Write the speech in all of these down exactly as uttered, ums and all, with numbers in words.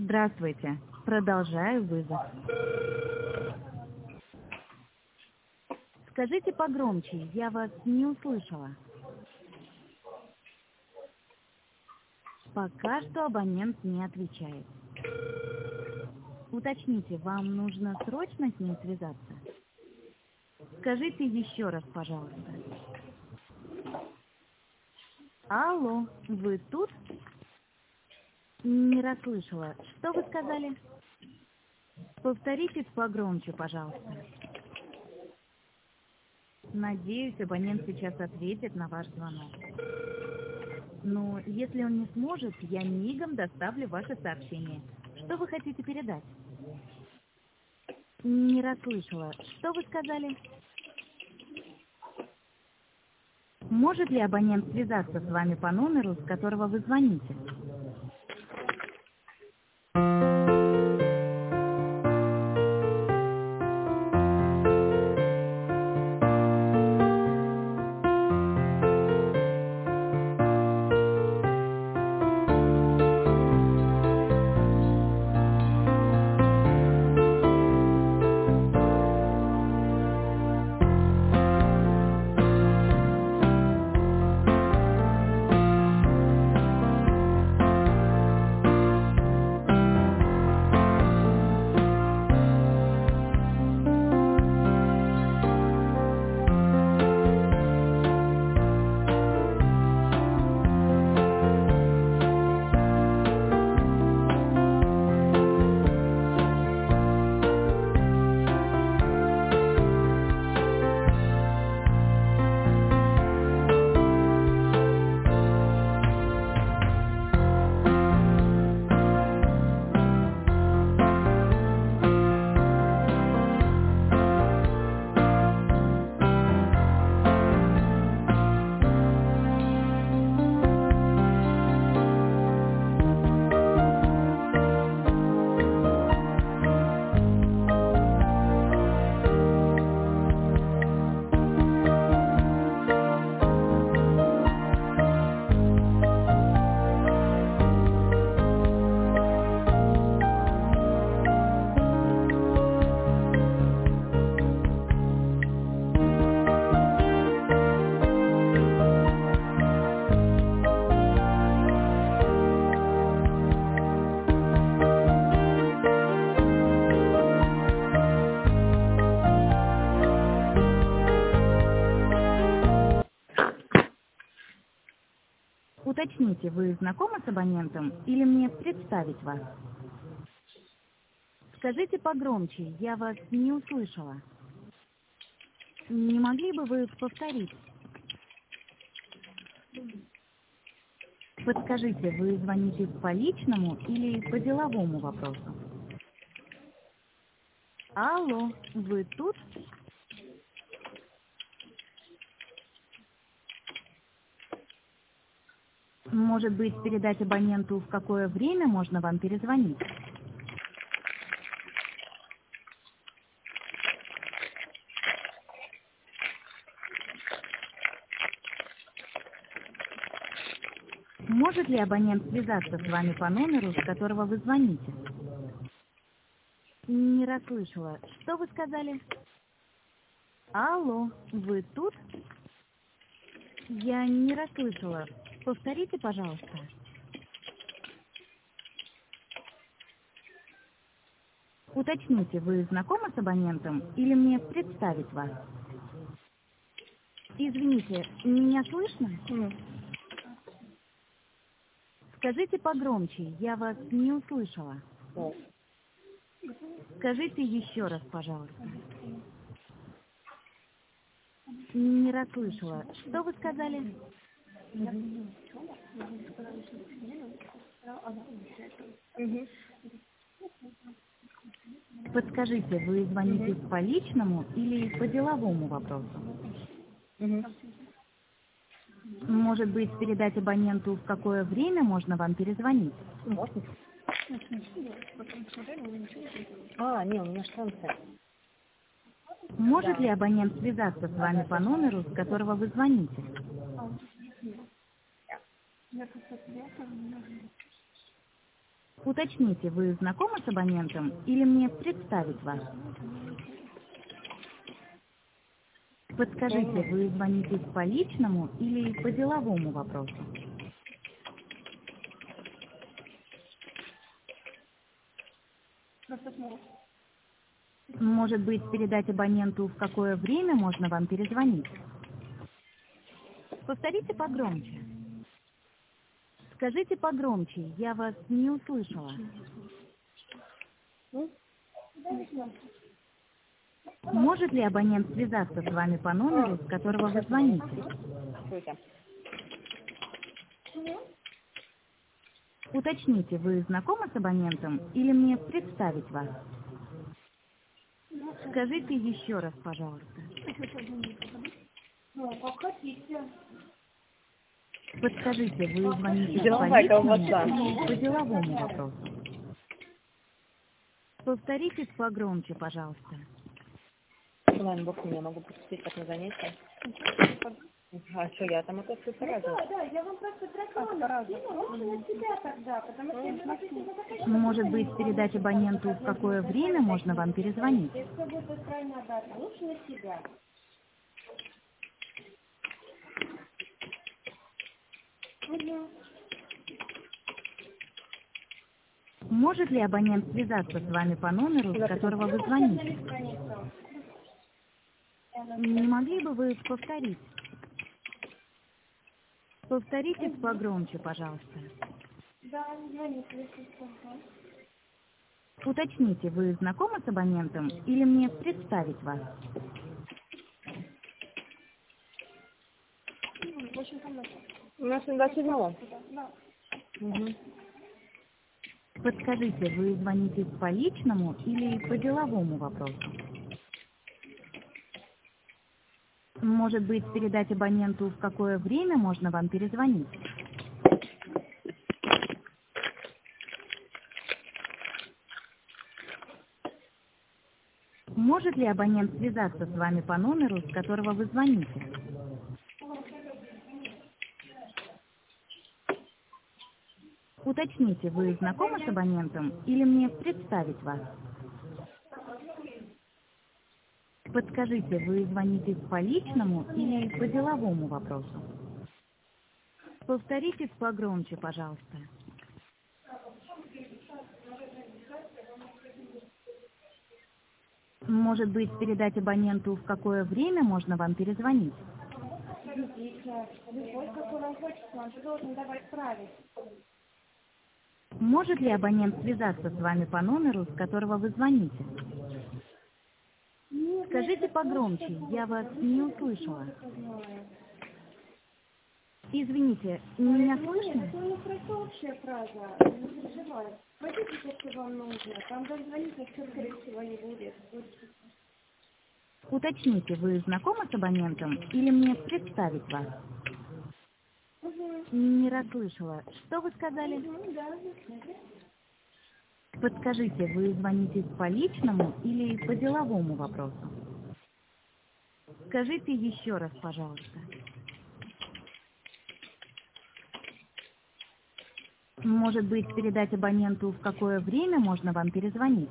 Здравствуйте. Продолжаю вызов. Скажите погромче, я вас не услышала. Пока что абонент не отвечает. Уточните, вам нужно срочно с ним связаться? Скажите еще раз, пожалуйста. Алло, вы тут? Не расслышала. Что вы сказали? Повторите погромче, пожалуйста. Надеюсь, абонент сейчас ответит на ваш звонок. Но если он не сможет, я мигом доставлю ваше сообщение. Что вы хотите передать? Не расслышала. Что вы сказали? Может ли абонент связаться с вами по номеру, с которого вы звоните? Уточните, вы знакомы с абонентом или мне представить вас? Скажите погромче, я вас не услышала. Не могли бы вы повторить? Подскажите, вы звоните по личному или по деловому вопросу? Алло, вы тут? Может быть, передать абоненту, в какое время можно вам перезвонить? Может ли абонент связаться с вами по номеру, с которого вы звоните? Не расслышала. Что вы сказали? Алло, вы тут? Я не расслышала. Повторите, пожалуйста. Уточните, вы знакомы с абонентом или мне представить вас? Извините, меня слышно? Нет. Скажите погромче, я вас не услышала. Нет. Скажите еще раз, пожалуйста. Не расслышала. Что вы сказали? Угу. Подскажите, вы звоните Угу. по личному или по деловому вопросу? Угу. Может быть, передать абоненту, в какое время можно вам перезвонить? Можно. А, нет, у меня станция. Может Да. ли абонент связаться с вами по номеру, с которого вы звоните? Уточните, вы знакомы с абонентом или мне представить вас? Подскажите, вы звоните по личному или по деловому вопросу? Может быть, передать абоненту, в какое время можно вам перезвонить? Повторите погромче. Скажите погромче, я вас не услышала. Может ли абонент связаться с вами по номеру, с которого вы звоните? Уточните, вы знакомы с абонентом или мне представить вас? Скажите еще раз, пожалуйста. Подскажите, вы звоните по личному или по деловому вопросу? Повторите погромче, пожалуйста. Ладно, бог меня могу пропустить как на занятие. А что, я там это все сразу? Да, да, я вам просто дракона скину, лучше на себя тогда, потому что я не могу... Может быть, передать абоненту, в какое время можно вам перезвонить? Если все будет устроена дата, лучше на себя. Угу. Может ли абонент связаться с вами по номеру, с которого вы звоните? Не могли бы вы повторить? Повторите погромче, пожалуйста. Да, звоните, если что. Уточните, вы знакомы с абонентом или мне представить вас? В общем, там У нас на двадцать седьмого. да. Угу. Подскажите, вы звоните по личному или по деловому вопросу? Может быть, передать абоненту, в какое время можно вам перезвонить? Может ли абонент связаться с вами по номеру, с которого вы звоните? Уточните, вы знакомы с абонентом или мне представить вас? Подскажите, вы звоните по личному или по деловому вопросу? Повторите погромче, пожалуйста. Может быть, передать абоненту, в какое время можно вам перезвонить? Видите, любой, какой вам хочется, он же должен давать править. Может ли абонент связаться с вами по номеру, с которого вы звоните? Скажите погромче, я вас не услышала. Извините, меня слышно? Это не просто общая фраза, не переживай. Пойдите, если вам нужно, там даже звонить никто, скорее всего, не будет. Уточните, вы знакомы с абонентом или мне представить вас? Угу. Не расслышала. Что вы сказали? Угу, да, Подскажите, вы звоните по личному или по деловому вопросу? Скажите еще раз, пожалуйста. Может быть, передать абоненту, в какое время можно вам перезвонить?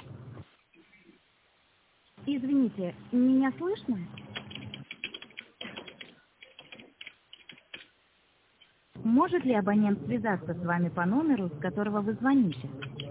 Извините, меня слышно? Может ли абонент связаться с вами по номеру, с которого вы звоните?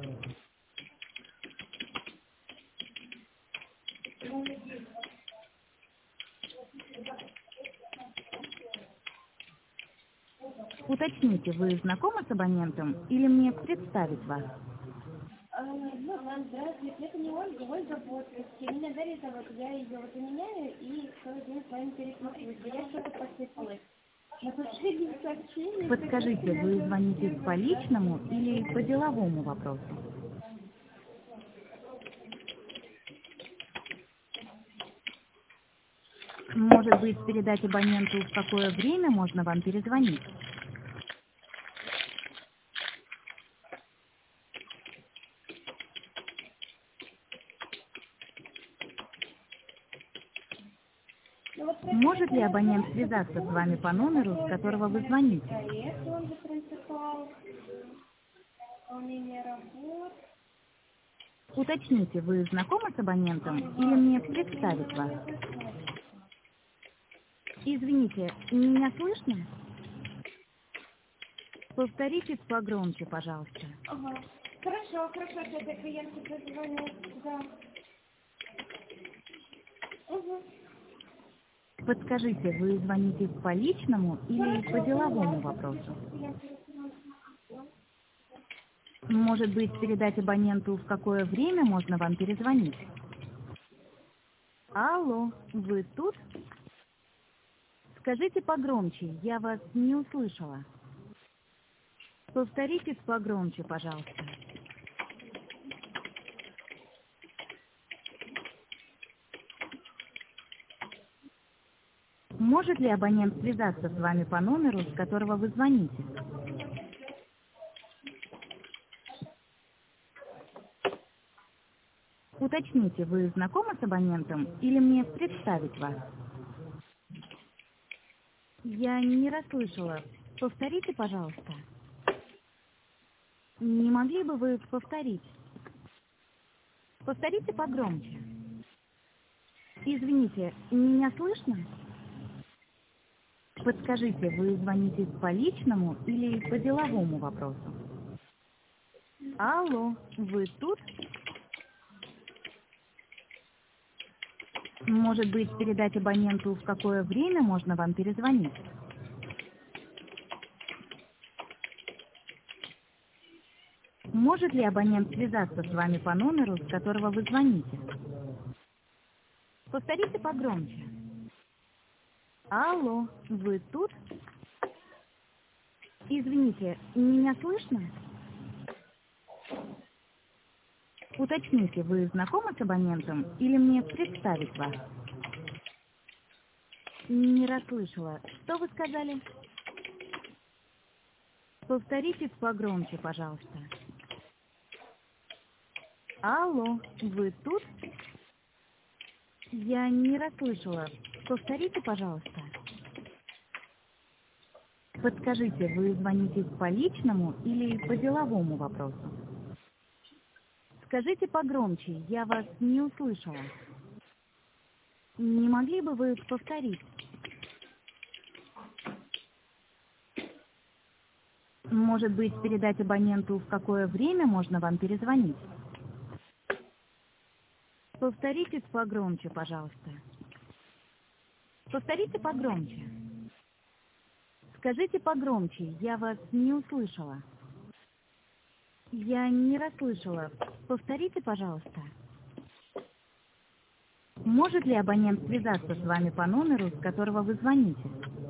Уточните, вы знакомы с абонентом или мне представить вас? Ну, здравствуйте, это не Ольга, Ольга Боткинский. Меня Дарья зовут, я ее вот заменяю и целый день с вами пересматриваюсь. Я что-то подсыпалась. На последнем сообщении... Подскажите, вы звоните по личному или по деловому вопросу? Может быть, передать абоненту, в какое время можно вам перезвонить? Может ли абонент связаться с вами по номеру, с которого вы звоните? Проект, он же принципал. выполнение работ. Уточните, вы знакомы с абонентом или мне представить вас? Извините, меня слышно? Повторите погромче, пожалуйста. Ага. Хорошо, хорошо, что это клиентки позвонят, да. Угу. Подскажите, вы звоните по личному или по деловому вопросу? Может быть, передать абоненту, в какое время можно вам перезвонить? Алло, вы тут? Скажите погромче, я вас не услышала. Повторите погромче, пожалуйста. Может ли абонент связаться с вами по номеру, с которого вы звоните? Уточните, вы знакомы с абонентом или мне представить вас? Я не расслышала. Повторите, пожалуйста. Не могли бы вы повторить? Повторите погромче. Извините, меня слышно? Подскажите, вы звоните по личному или по деловому вопросу? Алло, вы тут? Может быть, передать абоненту, в какое время можно вам перезвонить? Может ли абонент связаться с вами по номеру, с которого вы звоните? Повторите погромче. Алло, вы тут? Извините, меня слышно? Уточните, вы знакомы с абонентом или мне представить вас? Не расслышала. Что вы сказали? Повторите погромче, пожалуйста. Алло, вы тут? Я не расслышала. Повторите, пожалуйста. Подскажите, вы звоните по личному или по деловому вопросу? Скажите погромче, я вас не услышала. Не могли бы вы повторить? Может быть, передать абоненту, в какое время можно вам перезвонить? Повторите погромче, пожалуйста. Повторите погромче. Скажите погромче, я вас не услышала. Я не расслышала. Повторите, пожалуйста. Может ли абонент связаться с вами по номеру, с которого вы звоните?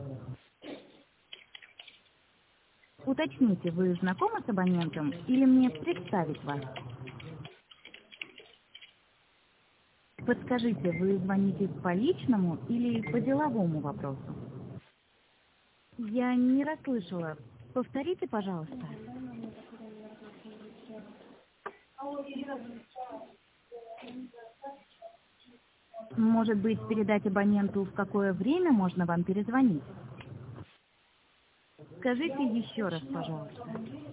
Уточните, вы знакомы с абонентом или мне представить вас? Подскажите, вы звоните по личному или по деловому вопросу? Я не расслышала. Повторите, пожалуйста. Может быть, передать абоненту, в какое время можно вам перезвонить? Скажите еще раз, пожалуйста.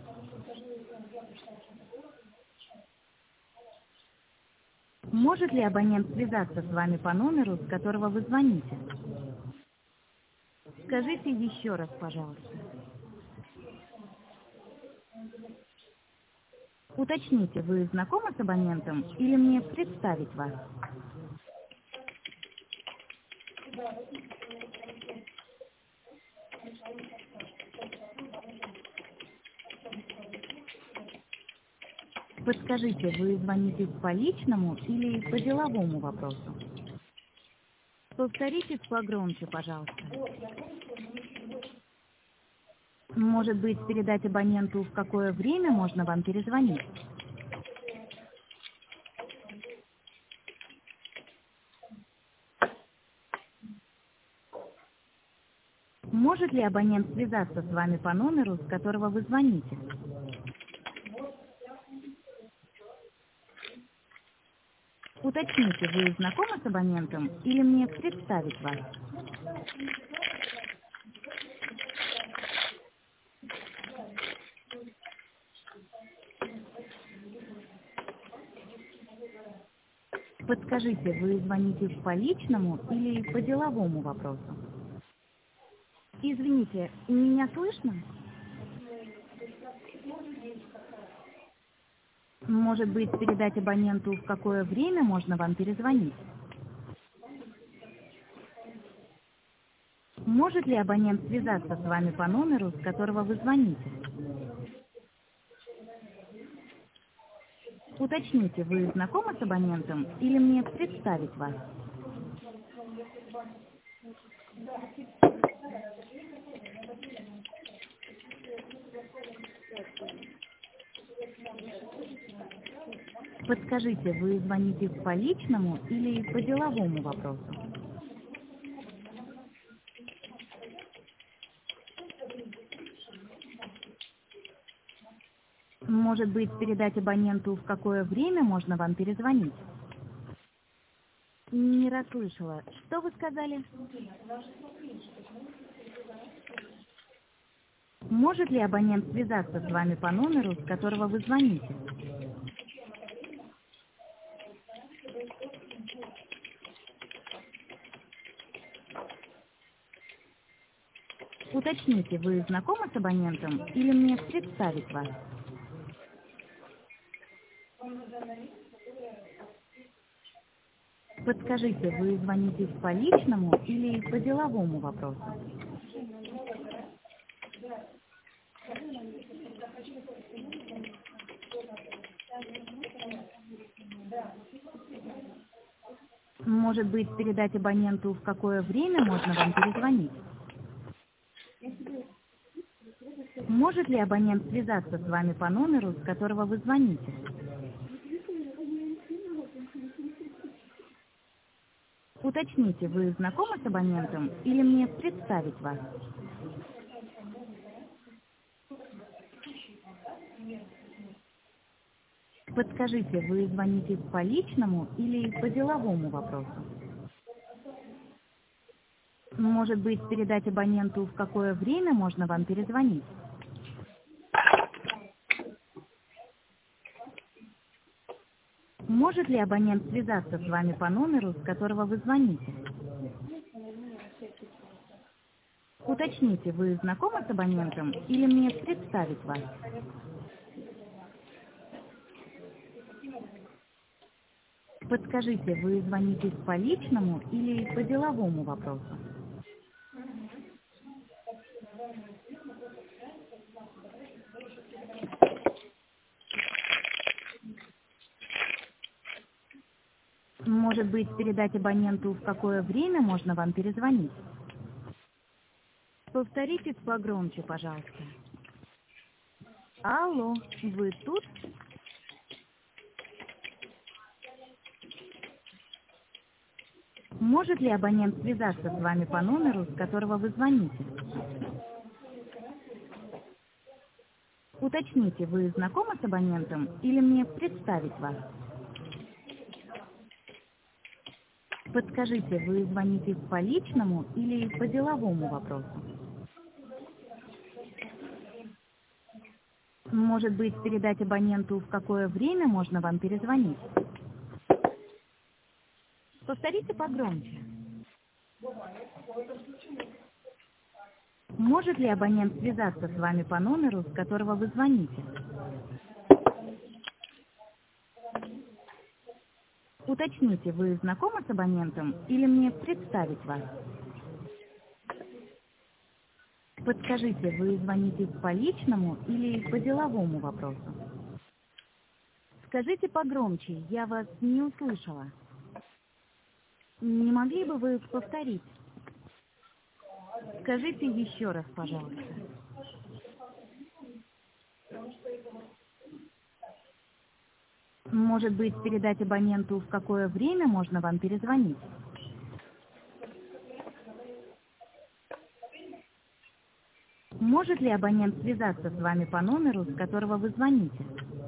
Может ли абонент связаться с вами по номеру, с которого вы звоните? Скажите еще раз, пожалуйста. Уточните, вы знакомы с абонентом или мне представить вас? Подскажите, вы звоните по личному или по деловому вопросу? Повторите погромче, пожалуйста. Может быть, передать абоненту, в какое время можно вам перезвонить? Может ли абонент связаться с вами по номеру, с которого вы звоните? Уточните, вы знакомы с абонентом или мне представить вас? Подскажите, вы звоните по личному или по деловому вопросу? Извините, меня слышно? Может быть, передать абоненту, в какое время можно вам перезвонить? Может ли абонент связаться с вами по номеру, с которого вы звоните? Уточните, вы знакомы с абонентом или мне представить вас? Подскажите, вы звоните по личному или по деловому вопросу? Может быть, передать абоненту, в какое время можно вам перезвонить? Не расслышала. Что вы сказали? Может ли абонент связаться с вами по номеру, с которого вы звоните? Уточните, вы знакомы с абонентом или мне представить вас? Подскажите, вы звоните по личному или по деловому вопросу? Может быть, передать абоненту, в какое время можно вам перезвонить? Может ли абонент связаться с вами по номеру, с которого вы звоните? Уточните, вы знакомы с абонентом или мне представить вас? Подскажите, вы звоните по личному или по деловому вопросу? Может быть, передать абоненту, в какое время можно вам перезвонить? Может ли абонент связаться с вами по номеру, с которого вы звоните? Уточните, вы знакомы с абонентом или мне представить вас? Подскажите, вы звоните по личному или по деловому вопросу? Может быть, передать абоненту, в какое время можно вам перезвонить? Повторите погромче, пожалуйста. Алло, вы тут? Может ли абонент связаться с вами по номеру, с которого вы звоните? Уточните, вы знакомы с абонентом или мне представить вас? Подскажите, вы звоните по личному или по деловому вопросу? Может быть, передать абоненту, в какое время можно вам перезвонить? Повторите погромче. Может ли абонент связаться с вами по номеру, с которого вы звоните? Уточните, вы знакомы с абонентом или мне представить вас? Подскажите, вы звоните по личному или по деловому вопросу? Скажите погромче, я вас не услышала. Не могли бы вы повторить? Скажите еще раз, пожалуйста. Может быть, передать абоненту, в какое время можно вам перезвонить? Может ли абонент связаться с вами по номеру, с которого вы звоните?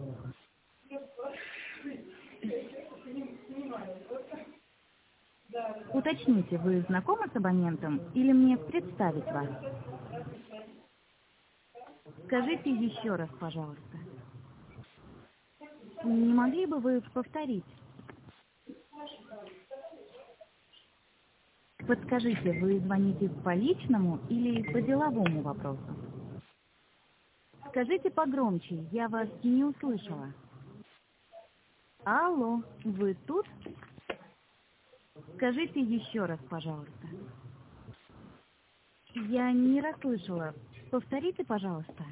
Уточните, вы знакомы с абонентом или мне представить вас? Скажите еще раз, пожалуйста. Не могли бы вы повторить? Подскажите, вы звоните по личному или по деловому вопросу? Скажите погромче, я вас не услышала. Алло, вы тут? Скажите еще раз, пожалуйста. Я не расслышала. Повторите, пожалуйста.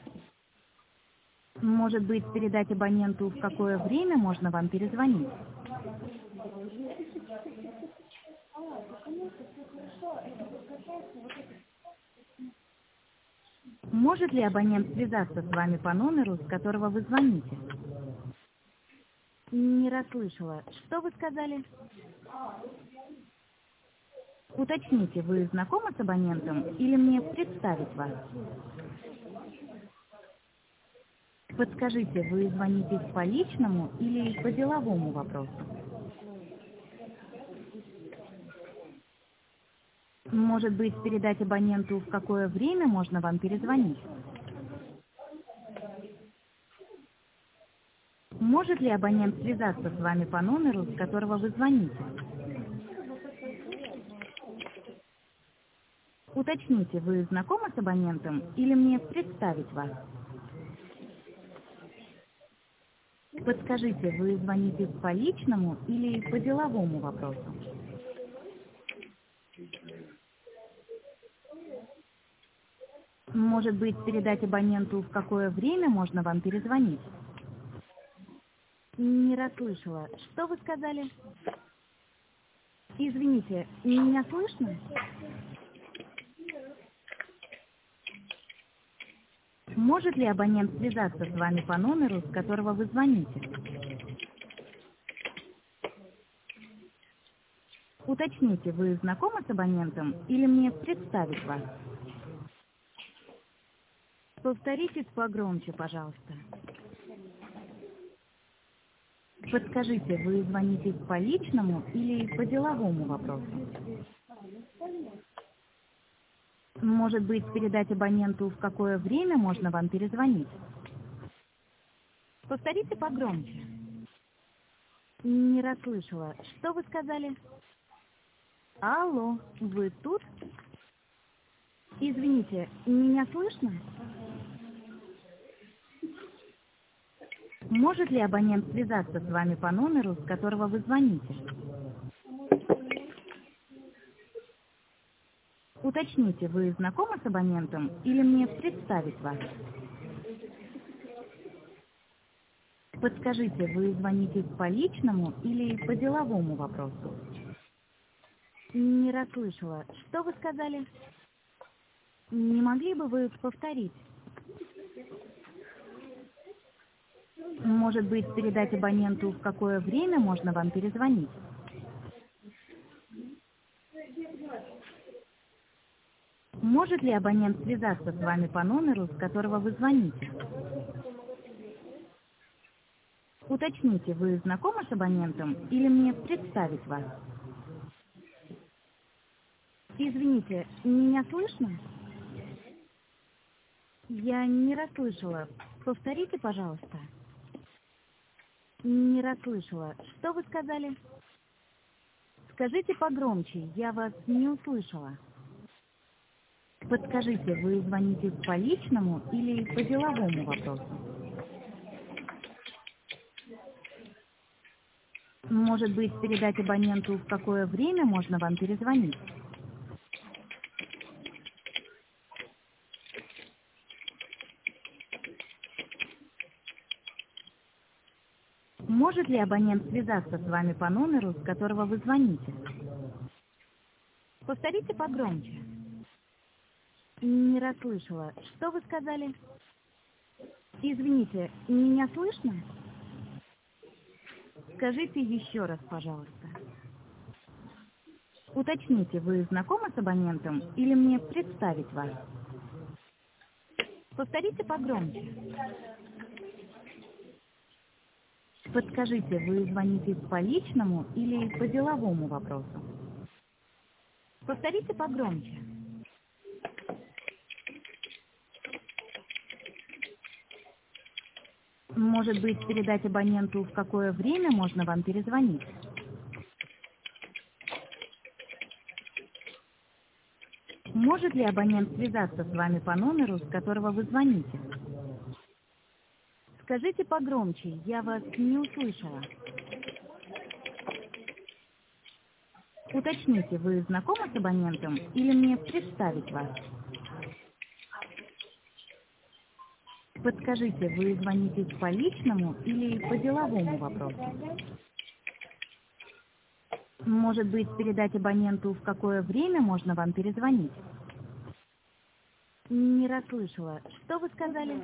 Может быть, передать абоненту, в какое время можно вам перезвонить? Может ли абонент связаться с вами по номеру, с которого вы звоните? Не расслышала. Что вы сказали? Уточните, вы знакомы с абонентом или мне представить вас? Подскажите, вы звоните по личному или по деловому вопросу? Может быть, передать абоненту, в какое время можно вам перезвонить? Может ли абонент связаться с вами по номеру, с которого вы звоните? Уточните, вы знакомы с абонентом или мне представить вас? Подскажите, вы звоните по личному или по деловому вопросу? Может быть, передать абоненту, в какое время можно вам перезвонить? Не расслышала. Что вы сказали? Извините, меня слышно? Может ли абонент связаться с вами по номеру, с которого вы звоните? Уточните, вы знакомы с абонентом или мне представить вас? Повторите погромче, пожалуйста. Подскажите, вы звоните по личному или по деловому вопросу? Может быть, передать абоненту, в какое время можно вам перезвонить? Повторите погромче. Не расслышала. Что вы сказали? Алло, вы тут? Извините, меня слышно? Может ли абонент связаться с вами по номеру, с которого вы звоните? Уточните, вы знакомы с абонентом или мне представить вас? Подскажите, вы звоните по личному или по деловому вопросу? Не расслышала. Что вы сказали? Не могли бы вы повторить? Может быть, передать абоненту, в какое время можно вам перезвонить? Может ли абонент связаться с вами по номеру, с которого вы звоните? Уточните, вы знакомы с абонентом или мне представить вас? Извините, меня слышно? Я не расслышала. Повторите, пожалуйста. Не расслышала. Что вы сказали? Скажите погромче, я вас не услышала. Подскажите, вы звоните по личному или по деловому вопросу? Может быть, передать абоненту, в какое время можно вам перезвонить? Может ли абонент связаться с вами по номеру, с которого вы звоните? Повторите погромче. Не расслышала. Что вы сказали? Извините, меня слышно? Скажите еще раз, пожалуйста. Уточните, вы знакомы с абонентом или мне представить вас? Повторите погромче. Подскажите, вы звоните по личному или по деловому вопросу? Повторите погромче. Может быть, передать абоненту, в какое время можно вам перезвонить? Может ли абонент связаться с вами по номеру, с которого вы звоните? Скажите погромче, я вас не услышала. Уточните, вы знакомы с абонентом или мне представить вас? Подскажите, вы звоните по личному или по деловому вопросу? Может быть, передать абоненту, в какое время можно вам перезвонить? Не расслышала. Что вы сказали?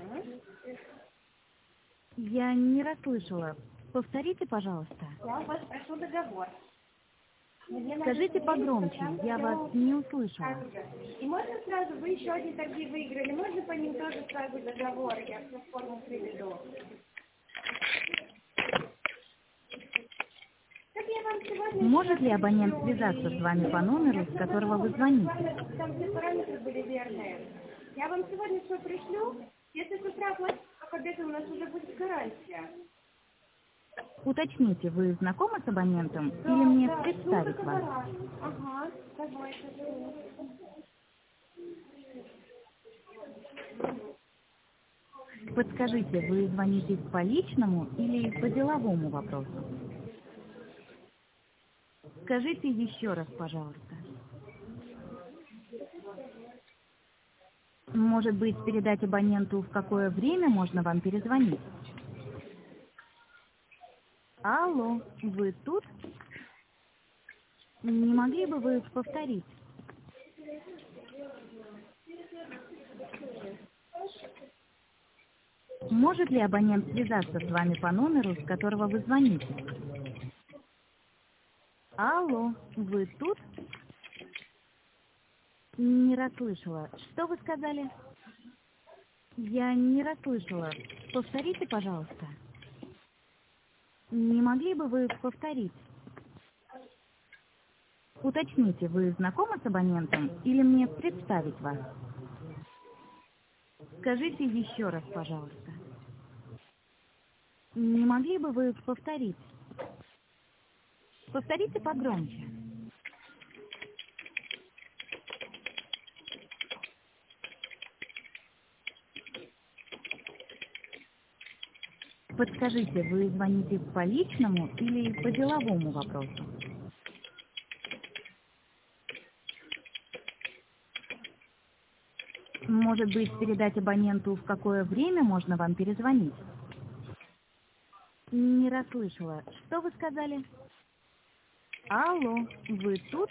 Я не расслышала. Повторите, пожалуйста. Я у вас прошу договор. Мне надо Скажите заверить, погромче, что там я всё вас не услышала. так же. И можно сразу, вы еще одни торги выиграли, можно по ним тоже сразу договор, я всю форму приведу. Как я вам сегодня Может ли еще абонент пришлю, связаться и- с вами по номеру, с которого вы звоните? Главное, чтобы там все параметры были верные. Я вам сегодня все пришлю, если с утра платить, как обеда у нас уже будет гарантия. Уточните, вы знакомы с абонентом Да, или мне да, представить жду вас? договора. Ага, давайте. Подскажите, вы звоните по личному или по деловому вопросу? Скажите еще раз, пожалуйста. Может быть, передать абоненту, в какое время можно вам перезвонить? Алло, вы тут? Не могли бы вы повторить? Может ли абонент связаться с вами по номеру, с которого вы звоните? Алло, вы тут? Не расслышала. Что вы сказали? Я не расслышала. Повторите, пожалуйста. Не могли бы вы повторить? Уточните, вы знакомы с абонентом или мне представить вас? Скажите еще раз, пожалуйста. Не могли бы вы повторить? Повторите погромче. Подскажите, вы звоните по личному или по деловому вопросу? Может быть, передать абоненту, в какое время можно вам перезвонить? Не расслышала. Что вы сказали? Алло, вы тут?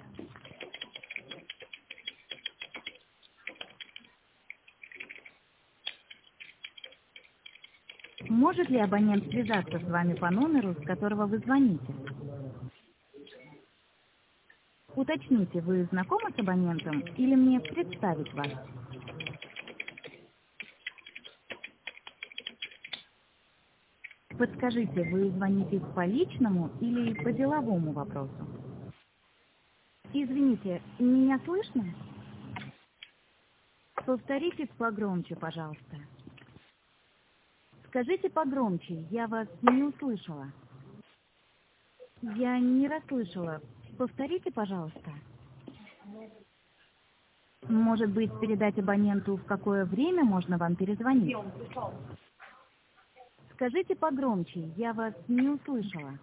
Может ли абонент связаться с вами по номеру, с которого вы звоните? Уточните, вы знакомы с абонентом или мне представить вас? Подскажите, вы звоните по личному или по деловому вопросу? Извините, меня слышно? Повторите погромче, пожалуйста. Скажите погромче, я вас не услышала. Я не расслышала. Повторите, пожалуйста. Может быть, передать абоненту, в какое время можно вам перезвонить? Скажите погромче, я вас не услышала.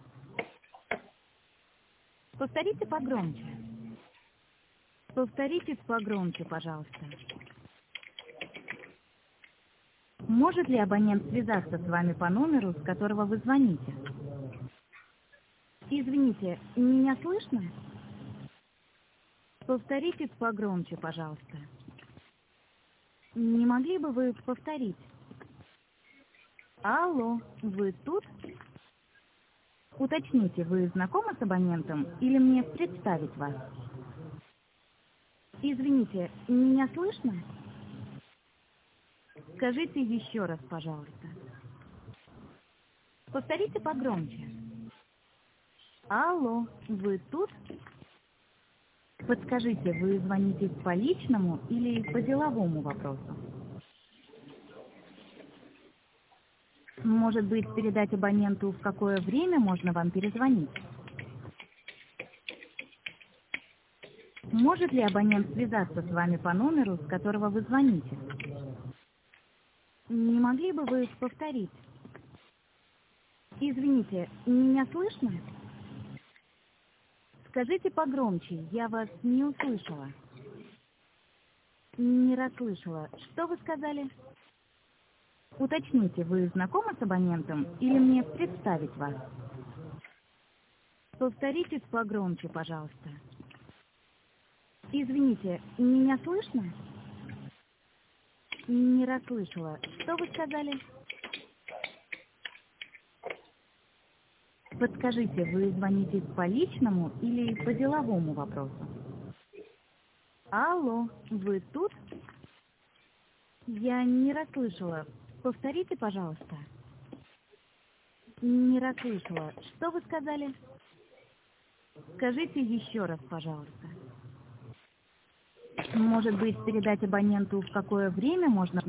Повторите погромче. Повторите погромче, пожалуйста. Может ли абонент связаться с вами по номеру, с которого вы звоните? Извините, меня слышно? Повторите погромче, пожалуйста. Не могли бы вы повторить? Алло, вы тут? Уточните, вы знакомы с абонентом или мне представить вас? Извините, меня слышно? Скажите еще раз, пожалуйста. Повторите погромче. Алло, вы тут? Подскажите, вы звоните по личному или по деловому вопросу? Может быть, передать абоненту, в какое время можно вам перезвонить? Может ли абонент связаться с вами по номеру, с которого вы звоните? Не могли бы вы повторить? Извините, меня слышно? Скажите погромче, я вас не услышала. Не расслышала. Что вы сказали? Уточните, вы знакомы с абонентом или мне представить вас? Повторите погромче, пожалуйста. Извините, меня слышно? Не расслышала. Что вы сказали? Подскажите, вы звоните по личному или по деловому вопросу? Алло, вы тут? Я не расслышала. Повторите, пожалуйста. Не расслышала. Что вы сказали? Скажите еще раз, пожалуйста. Может быть, передать абоненту, в какое время можно